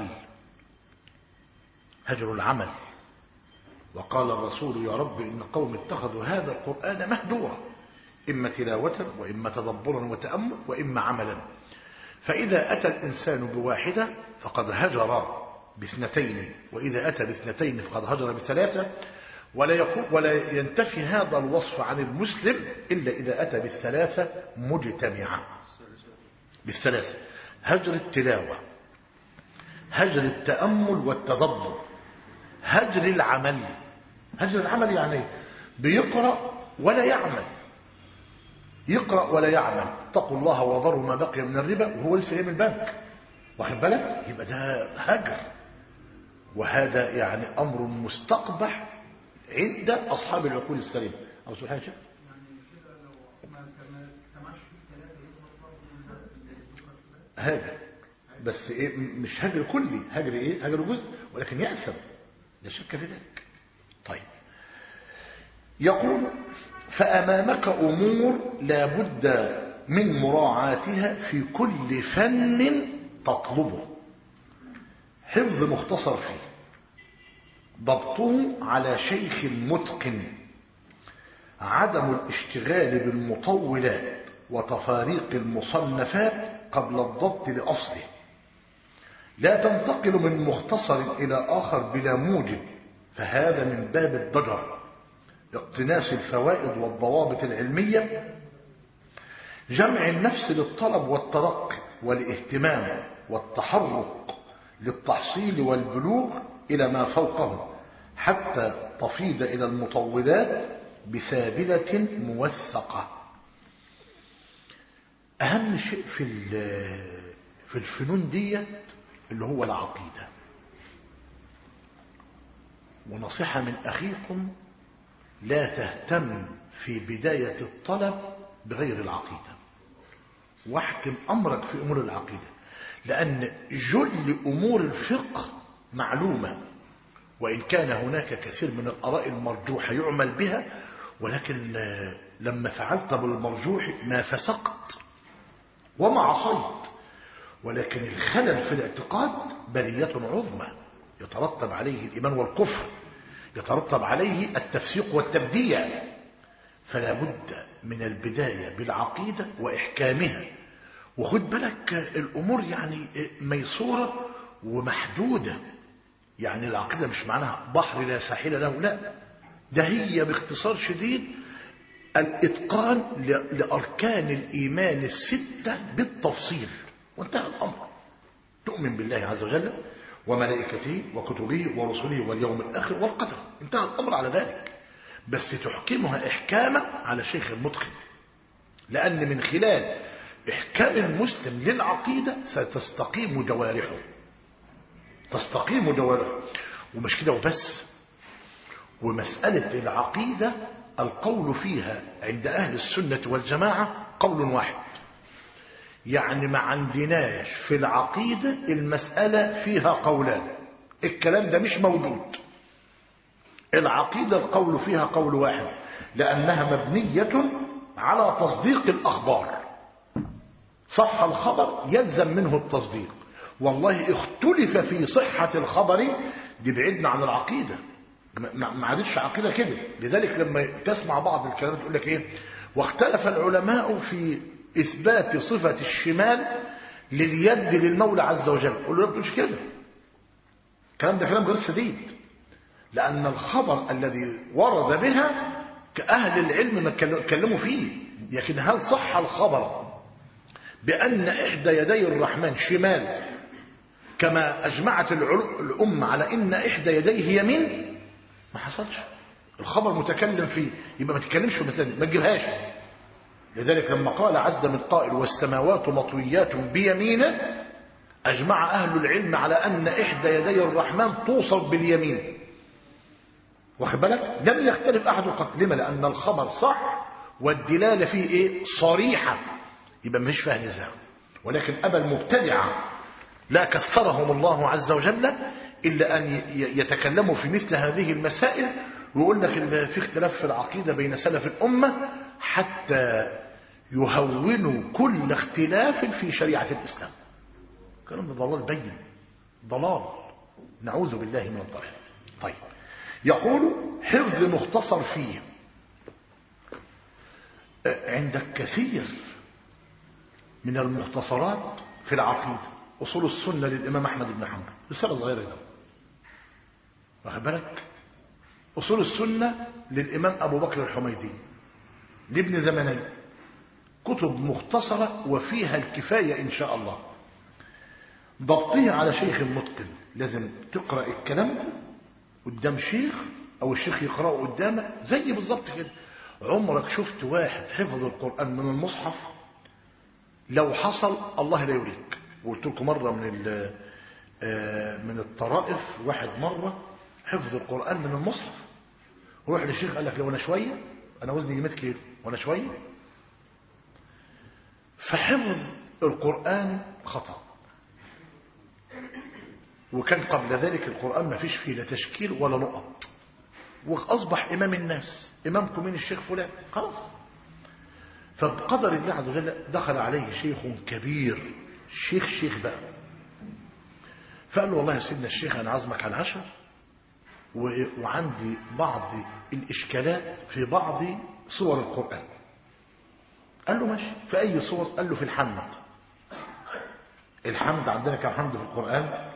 العمل. وقال الرسول يا رب إن قوم اتخذوا هذا القرآن مهجورا، إما تلاوة وإما تدبرا وتأمل وإما عملا. فإذا أتى الإنسان بواحدة فقد هجر باثنتين، وإذا أتى باثنتين فقد هجر ب3. ولا ينتفي هذا الوصف عن المسلم إلا إذا أتى ب3 مجتمعة. ب3: هجر التلاوة، هجر التأمل والتدبر، هجر العمل. هجر العمل يعني بيقرأ ولا يعمل، يقرأ ولا يعمل. اتقوا الله وذروا ما بقي من الربا وهو لسه جاي من البنك، واخد بالك؟ يبقى ده هجر. وهذا يعني أمر مستقبح عند أصحاب العقول السليمة. أو سبحان الله. هاجر بس إيه؟ مش هاجر كلي، هاجر إيه؟ هاجر جزء، ولكن يأسم، لا شك في ذلك. طيب، يقول: فأمامك أمور لا بد من مراعاتها في كل فن تطلبه. حفظ مختصر فيه، ضبطه على شيخ متقن، عدم الاشتغال بالمطولات وتفاريق المصنفات قبل الضبط لأصله، لا تنتقل من مختصر إلى آخر بلا موجب، فهذا من باب الضجر، اقتناس الفوائد والضوابط العلمية، جمع النفس للطلب والترقي والاهتمام والتحرك للتحصيل والبلوغ إلى ما فوقه، حتى تفيض إلى المطولات بسابلة موثقة. أهم شيء في الفنون ديت اللي هو العقيدة. ونصيحة من أخيكم: لا تهتم في بداية الطلب بغير العقيدة، واحكم أمرك في أمور العقيدة، لأن جل أمور الفقه معلومة، وإن كان هناك كثير من الآراء المرجوحة يعمل بها، ولكن لما فعلت بالمرجوح ما فسقت وما عصيت، ولكن الخلل في الاعتقاد بلية عظمى يترتب عليه الإيمان والكفر، يترتب عليه التفسيق والتبديع. فلا بد من البداية بالعقيدة وإحكامها. وخد بالك الأمور يعني ميسورة ومحدودة، يعني العقيدة مش معناها بحر لا ساحل له، لا، ده هي باختصار شديد الإتقان لأركان الإيمان الستة بالتفصيل، وانتهى الأمر. تؤمن بالله عز وجل وملائكته وكتبه ورسله واليوم الآخر والقدر، انتهى الأمر على ذلك. بس تحكمها إحكاما على شيخ المتقن، لأن من خلال إحكام المسلم للعقيدة ستستقيم جوارحه، تستقيم جوارحه. ومش كده وبس، ومسألة العقيدة القول فيها عند أهل السنة والجماعة قول واحد، يعني ما عندناش في العقيدة المسألة فيها قولان، الكلام ده مش موجود. العقيدة القول فيها قول واحد، لأنها مبنية على تصديق الأخبار. صح الخبر يلزم منه التصديق، والله اختلف في صحة الخبر، دي بعدنا عن العقيدة، ما عادتش عقيدة كده. لذلك لما تسمع بعض الكلام تقول لك ايه: واختلف العلماء في إثبات صفة الشمال لليد للمولى عز وجل. قول له لا، مش كده، الكلام ده كلام غير سديد، لأن الخبر الذي ورد بها كأهل العلم ما اتكلموا فيه. لكن هل صح الخبر بأن إحدى يدي الرحمن شمال كما أجمعت الأمة على إن إحدى يديه يمين؟ ما حصلش، الخبر متكلم فيه، يبقى ما تتكلمش في المسألة دي، ما تجيبهاش. لذلك لما قال عز من قائل: والسماوات مطويات بيمينه، أجمع أهل العلم على أن إحدى يدي الرحمن توصف باليمين. واخد بالك؟ لم يختلف أحد قط. لما؟ لأن الخبر صح والدلالة فيه إيه؟ صريحة، يبقى مش فيها نزاع. ولكن أبى المبتدعة لا كثرهم الله عز وجل إلا أن يتكلموا في مثل هذه المسائل ويقول لك إن في اختلاف في العقيدة بين سلف الأمة، حتى يهونوا كل اختلاف في شريعة الإسلام. كلام ده ضلال بين، ضلال، نعوذ بالله من الضلال. طيب، يقول: حفظ مختصر فيه. عندك كثير من المختصرات في العقيدة. أصول السنة للإمام أحمد بن حنبل، رسالة صغيرة ده، واخد بالك؟ أصول السنة للإمام أبو بكر الحميدي لابن زمنين، كتب مختصرة وفيها الكفاية إن شاء الله. ضبطية على شيخ متقن، لازم تقرأ الكلام ده قدام شيخ أو الشيخ يقرأه قدامك زي بالظبط كده. عمرك شفت واحد حفظ القرآن من المصحف؟ لو حصل الله لا يريك. وقلت لكم مرة من الطرائف، واحد مرة حفظ القرآن من المصحف، روح للشيخ قال لك: لو أنا شوية، أنا وزني 100 كيلو وأنا شوية. فحفظ القرآن خطأ، وكان قبل ذلك القرآن ما فيش فيه لا تشكيل ولا نقط، وأصبح إمام الناس. إمامكم مين؟ الشيخ فلان، خلاص. فبقدر الله عز وجل دخل عليه شيخ كبير، شيخ بقى، فقال له: والله يا سيدنا الشيخ، أنا عازمك على العشاء وعندي بعض الإشكالات في بعض صور القرآن. قال له ماشي، في أي صور؟ قال له في الحمد. الحمد عندنا كم حمد في القرآن؟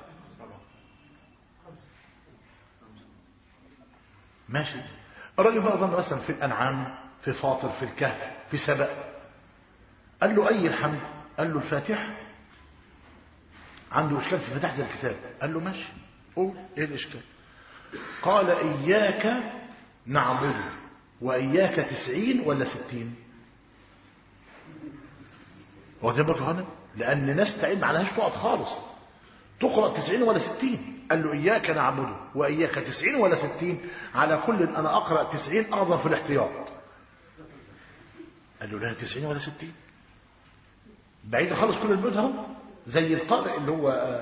ماشي. الراجل بقى ظن مثلا في الأنعام، في فاطر، في الكهف، في سبأ. قال له أي الحمد؟ قال له الفاتحة. عنده إشكال في فتحة الكتاب. قال له ماشي، قول إيه الإشكال؟ قال إياك نعبد، وإياك 90 ولا 60؟ هو ده بقى هنا، لأن ناس تعين ما عليهاش نقط خالص، تقرأ 90 ولا 60. قال له إياك نعبد وإياك 90 ولا 60؟ على كل أنا أقرأ 90 أعظم في الاحتياط. قال له لا 90 ولا 60 بعيد خالص، كل البيوت اهو. زي القارئ اللي هو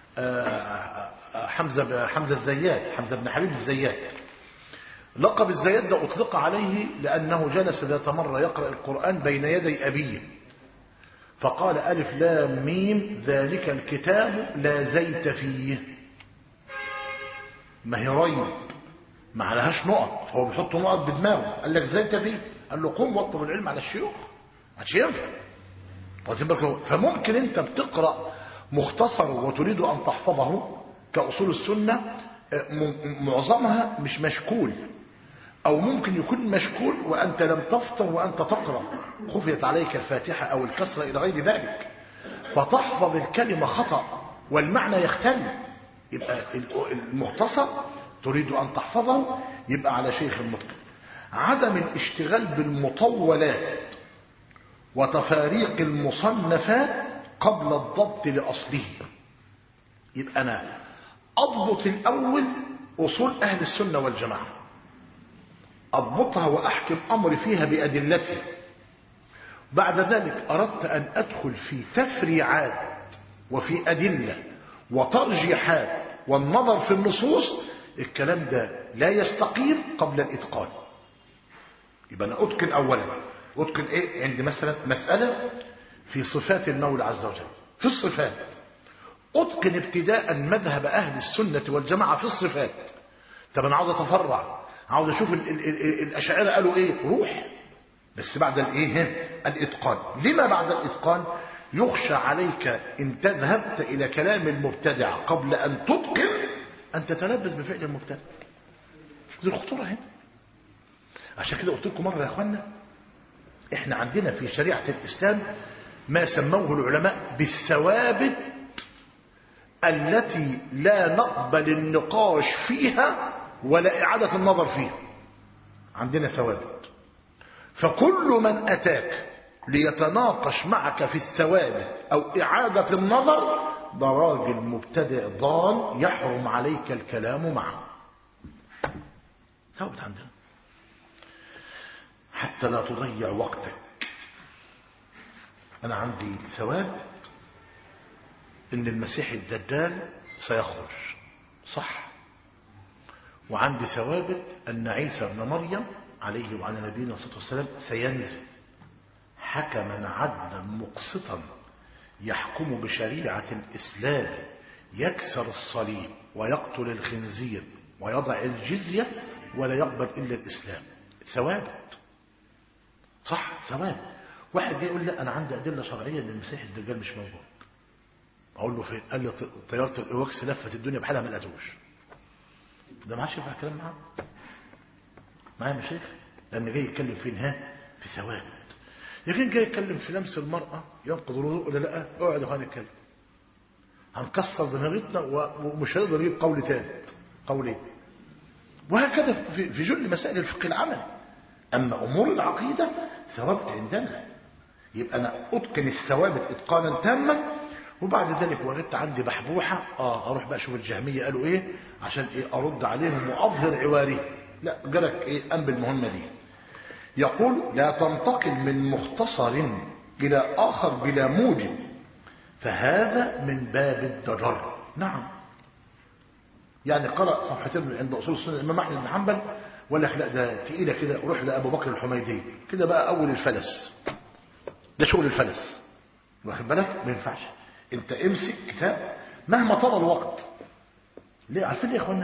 حمزة الزيات، حمزة بن حبيب الزيات. لقب الزيات ده أطلق عليه لأنه جلس ذات مرة يقرأ القرآن بين يدي أبيه، فقال ألف لام ميم ذلك الكتاب لا زيت فيه. ما هي ريب، ما عليهاش نقط، هو بيحط نقط بدماغه. قال لك زيت فيه، قال له قم واطلب العلم على الشيوخ، مش ينفع. فممكن انت بتقرأ مختصر وتريد أن تحفظه كأصول السنة، معظمها مش مشكول، أو ممكن يكون مشكول وأنت لم تفطر وأنت تقرأ، خفيت عليك الفاتحة أو الكسرة إلى غير ذلك، فتحفظ الكلمة خطأ والمعنى يختل. يبقى المختصر تريد أن تحفظه، يبقى على شيخ المتقن. عدم الاشتغال بالمطولات وتفاريق المصنفات قبل الضبط لأصله. يبقى أنا أضبط الأول أصول أهل السنة والجماعة، أضبطها وأحكم أمري فيها بأدلتها. بعد ذلك أردت أن أدخل في تفريعات وفي أدلة وترجيحات والنظر في النصوص. الكلام ده لا يستقيم قبل الإتقان. يبقى أنا أتقن أولا. أتقن إيه؟ عندي مثلا مسألة في صفات المولى عز وجل، في الصفات أتقن ابتداء مذهب أهل السنة والجماعة في الصفات. طب أنا عاوز أتفرع، عاوز أشوف الأشاعرة قالوا إيه، روح بس بعد الإيه؟ الإتقان. لما بعد الإتقان؟ يخشى عليك إن تذهبت إلى كلام المبتدع قبل أن تتقن أن تتلبس بفعل المبتدع. دي الخطورة هنا. عشان كده قلت لكم مرة يا أخوانا، إحنا عندنا في شريعة الإسلام ما سموه العلماء بالثوابت التي لا نقبل النقاش فيها ولا إعادة النظر فيها. عندنا ثوابت، فكل من أتاك ليتناقش معك في الثوابت أو إعادة النظر ده راجل مبتدع ضال، يحرم عليك الكلام معه. ثوابت عندنا حتى لا تضيع وقتك. أنا عندي ثوابت إن المسيح الدجال سيخرج، صح، وعندي ثوابت أن عيسى ابن مريم عليه وعلى نبينا الصلاة والسلام سينزل حكما عدلا مقسطا يحكم بشريعة الإسلام، يكسر الصليب ويقتل الخنزير ويضع الجزية ولا يقبل إلا الإسلام. ثوابت، صح، ثوابت. واحد جاي يقول لا أنا عندي أدلة شرعية أن المسيح الدجال مش موجود. أقول له فين؟ قال لي طيارة الإيواكس لفت الدنيا بحالها ما لقيتوش. ده ما عادش ينفع الكلام معايا يا شيخ، لأن جاي يتكلم فين؟ في ثوابت. لكن جاي يتكلم في لمس المرأة ينقض الوضوء ولا لا، اقعد يا اخوان نتكلم، هنكسر دماغتنا ومش هنقدر نجيب قول ثالث، قولين. وهكذا في جل مسائل الفقه العمل. أما أمور العقيدة ثوابت عندنا، يبقى أنا أتقن الثوابت إتقانا تاما. وبعد ذلك وجدت عندي بحبوحة، أروح بقى أشوف الجهمية قالوا إيه عشان إيه أرد عليهم وأظهر عواريه. لا، جرك إيه أم بالمهمة دي. يقول لا تنتقل من مختصر إلى آخر بلا موجب، فهذا من باب الضرر. نعم، يعني قرأ صفحتين عند أصول السنة الإمام أحمد بن حنبل ولا لا ده تقيلة كده، روح لأبو بكر الحميدي كده بقى أول الفلس، ده شغل الفلس، واخد بالك؟ ما ينفعش. انت امسك كتاب مهما طال الوقت. ليه؟ عارفين ليه يا اخوانا؟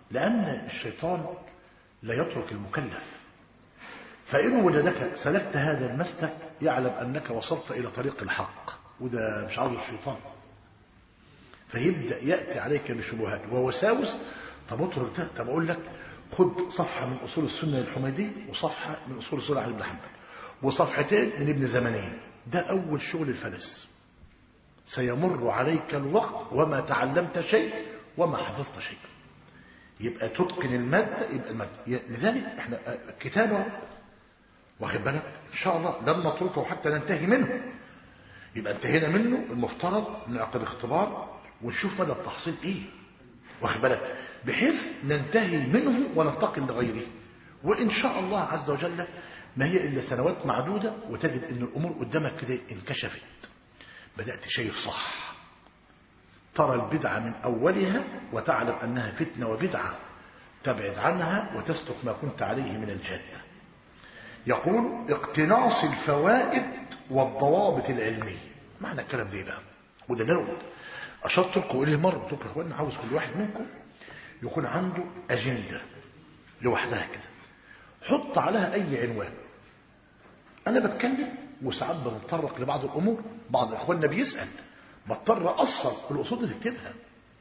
لأن الشيطان لا يترك المكلف، فإن وجدك سلكت هذا المسلك يعلم أنك وصلت إلى طريق الحق، وده مش عاوز الشيطان، فيبدأ يأتي عليك بشبهات ووساوس. طب اترك ده، طب أقول لك خد صفحة من أصول السنة للحميدي، وصفحة من أصول السنة لأحمد بن حنبل، وصفحتين من ابن زمنين. ده أول شغل الفلس. سيمر عليك الوقت وما تعلمت شيء وما حفظت شيء. يبقى تتقن المادة، يبقى المادة. لذلك احنا كتابه واخد بالك ان شاء الله لن نتركه حتى ننتهي منه. يبقى انتهينا منه، المفترض نعقد اختبار ونشوف مدى التحصيل ايه، واخد بالك، بحيث ننتهي منه وننتقل لغيره. وان شاء الله عز وجل ما هي الا سنوات معدودة وتجد ان الامور قدامك كده انكشفت، بدأت شايف صح، ترى البدعة من أولها وتعلم أنها فتنة وبدعة، تبعد عنها وتسلك ما كنت عليه من الجادة. يقول اقتناص الفوائد والضوابط العلمية. معنى الكلام ده بقى، وده اللي أنا أشرت لكم إليه مرة، قلت لكم أخوانا عاوز كل واحد منكم يكون عنده أجندة لوحدها كده، حط عليها أي عنوان. أنا بتكلم وساعات بنتطرق لبعض الأمور، بعض إخواننا بيسأل، بضطر أصل الأصول دي تكتبها،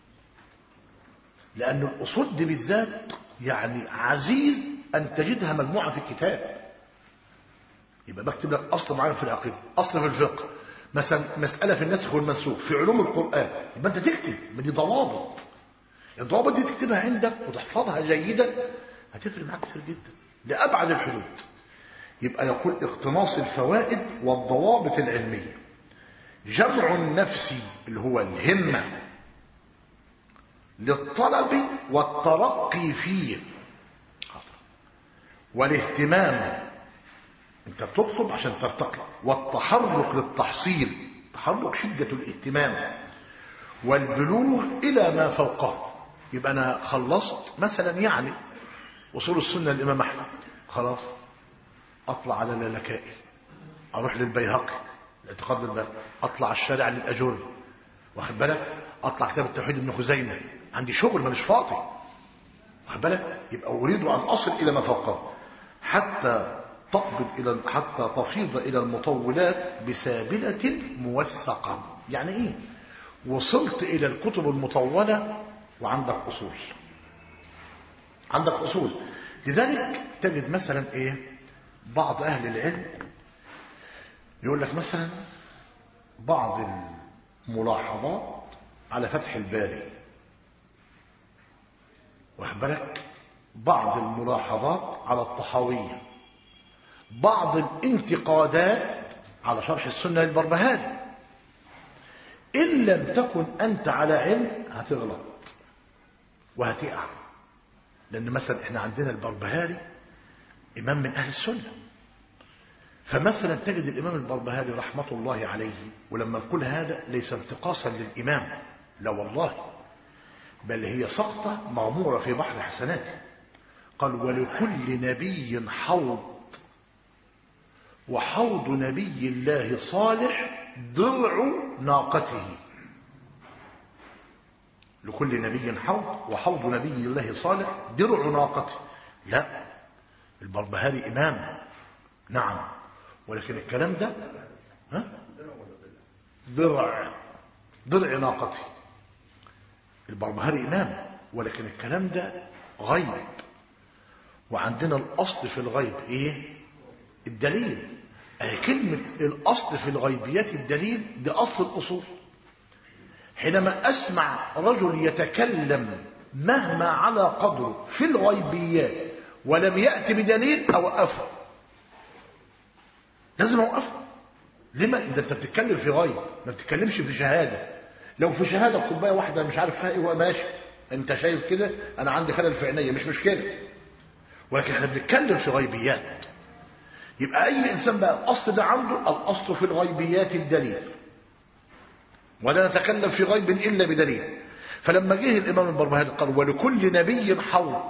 لأن الأصول دي بالذات يعني عزيز أن تجدها مجموعة في الكتاب. يبقى بكتب لك أصل معين في العقيدة، أصل في الفقه، مثلا مسألة في النسخ والمنسوخ، في علوم القرآن، يبقى أنت تكتب، ما دي ضوابط. الضوابط دي تكتبها عندك وتحفظها جيدا، هتفرق معاك كثير جدا لأبعد الحدود. يبقى يقول اقتناص الفوائد والضوابط العلمية، جمع النفس اللي هو الهمة للطلب والترقي فيه، والاهتمام، انت بتطلب عشان ترتقي، والتحرك للتحصيل، تحرك شدة الاهتمام، والبلوغ إلى ما فوقه. يبقى أنا خلصت مثلا يعني أصول السنة للإمام أحمد، خلاص أطلع على اللالكائي، أروح للبيهقي الاعتقاد البيهقي، أطلع الشارع للأجوري، واخد بالك، أطلع كتاب التوحيد ابن خزيمة، عندي شغل ما مش فاضي، واخد بالك. يبقى أريد أن أصل إلى ما فوقه حتى حتى تفيض إلى المطولات بسابلة موثقة. يعني إيه؟ وصلت إلى الكتب المطولة وعندك أصول، عندك أصول. لذلك تجد مثلا إيه، بعض أهل العلم يقول لك مثلا بعض الملاحظات على فتح الباري، واخد بالك، بعض الملاحظات على الطحاوية، بعض الانتقادات على شرح السنة للبربهاري. إن لم تكن أنت على علم هتغلط وهتقع، لأن مثلا احنا عندنا البربهاري إمام من أهل السنة، فمثلا تجد الإمام البربهاري رحمة الله عليه، ولما نقول هذا ليس انتقاصا للإمام، لا والله، بل هي سقطة مغمورة في بحر حسناته. قال ولكل نبي حوض، وحوض نبي الله صالح ضرع ناقته. لكل نبي حوض، وحوض نبي الله صالح ضرع ناقته. لا، البربهاري إمام نعم، ولكن الكلام ده ضرع ناقته. البربهاري إمام، ولكن الكلام ده غيب، وعندنا الأصل في الغيب إيه؟ الدليل. كلمة الأصل في الغيبيات الدليل، دي أصل الأصول. حينما أسمع رجل يتكلم مهما على قدره في الغيبيات ولم يأتي بدليل أوقفه، لازم أوقفه. لما؟ إذا أنت بتتكلم في غيب، ما بتتكلمش في شهادة. لو في شهادة كوباية واحدة مش عارف فيها إيه، ماشي، أنت شايف كده، أنا عندي خلل في عينيا، مش مشكلة، ولكن احنا بنتكلم في غيبيات. يبقى أي إنسان بقى الأصل ده عنده، الأصل في الغيبيات الدليل، ولا نتكلم في غيب إلا بدليل. فلما جه الإمام البربهاري قال ولكل نبي حوض،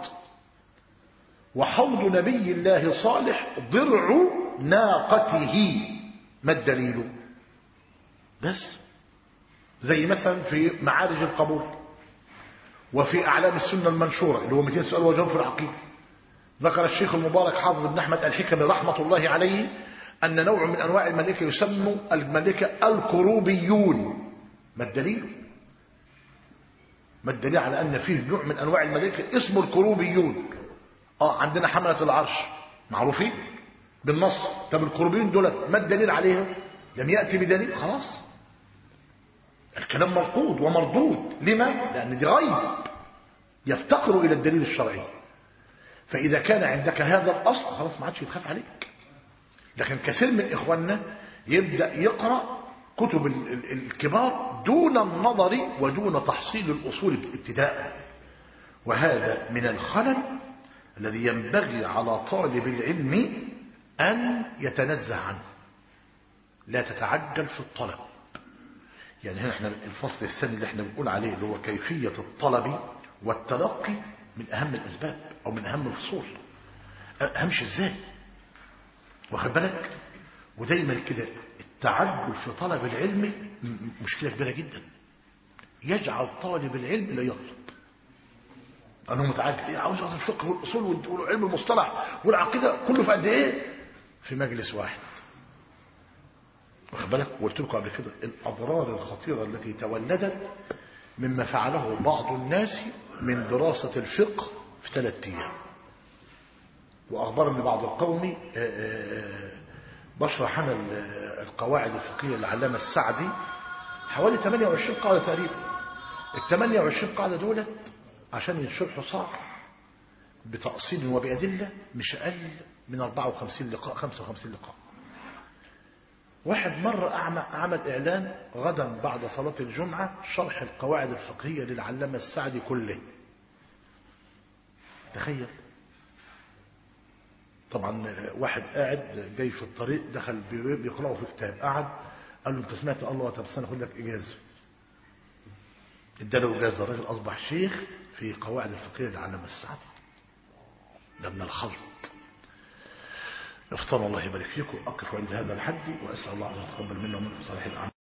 وحوض نبي الله صالح ضرع ناقته، ما الدليل؟ بس زي مثلا في معارج القبول، وفي أعلام السنة المنشورة اللي هو 200 سؤال وجواب في العقيدة، ذكر الشيخ المبارك حافظ بن أحمد الحكمي رحمة الله عليه أن نوع من أنواع الملائكة يسموا الملائكة الكروبيون. ما الدليل؟ ما الدليل على أن فيه نوع من أنواع الملائكة اسمه الكروبيون؟ عندنا حملة العرش معروفين بالنص. طب الكروبيون دول ما الدليل عليهم؟ لم يأتي بدليل، خلاص الكلام مرقود ومردود. لما؟ لأن دي غيب يفتقر إلى الدليل الشرعي. فإذا كان عندك هذا الأصل خلاص ما عادش يتخاف عليك. لكن كثير من إخواننا يبدأ يقرأ كتب الكبار دون النظر ودون تحصيل الأصول ابتداء، وهذا من الخلل الذي ينبغي على طالب العلم أن يتنزه عنه. لا تتعجل في الطلب. يعني هنا احنا الفصل الثاني اللي احنا بنقول عليه اللي هو كيفية الطلب والتلقي من أهم الأسباب أو من أهم الفصول. همشي ازاي؟ واخد بالك؟ ودايما كده التعجل في طلب العلم مشكلة كبيرة جدا، يجعل طالب العلم لا يطلب أنه متعجل. عاوز ياخد الفقه والأصول والعلم المصطلح والعقيدة كله في قد إيه؟ في مجلس واحد. واخد بالك؟ قلت لكم قبل كده الأضرار الخطيرة التي تولدت مما فعله بعض الناس من دراسة الفقه في 3 أيام. وأخبرني بعض القوم بشرح أنا القواعد الفقهية للعلامة السعدي حوالي 28 قاعدة تقريبا. ال 28 قاعدة دولت عشان ينشرحوا صح بتأصيل وبأدلة مش أقل من 54 لقاء 55 لقاء. واحد مرة عمل إعلان غدا بعد صلاة الجمعة شرح القواعد الفقهية للعلامة السعدي كله. تخيل. طبعا واحد قاعد جاي في الطريق دخل بيقرأه في كتاب، قعد قال له انت سمعت الله؟ طب استنى خد لك إجازة. اداله إجازة. الراجل أصبح شيخ في قواعد الفقهية للعلامة السعدي. ده من الخلط. يفطر الله يبارك فيكم. أقف عند هذا الحد وأسأل الله أن يتقبل منا ومنكم صالح الأعمال.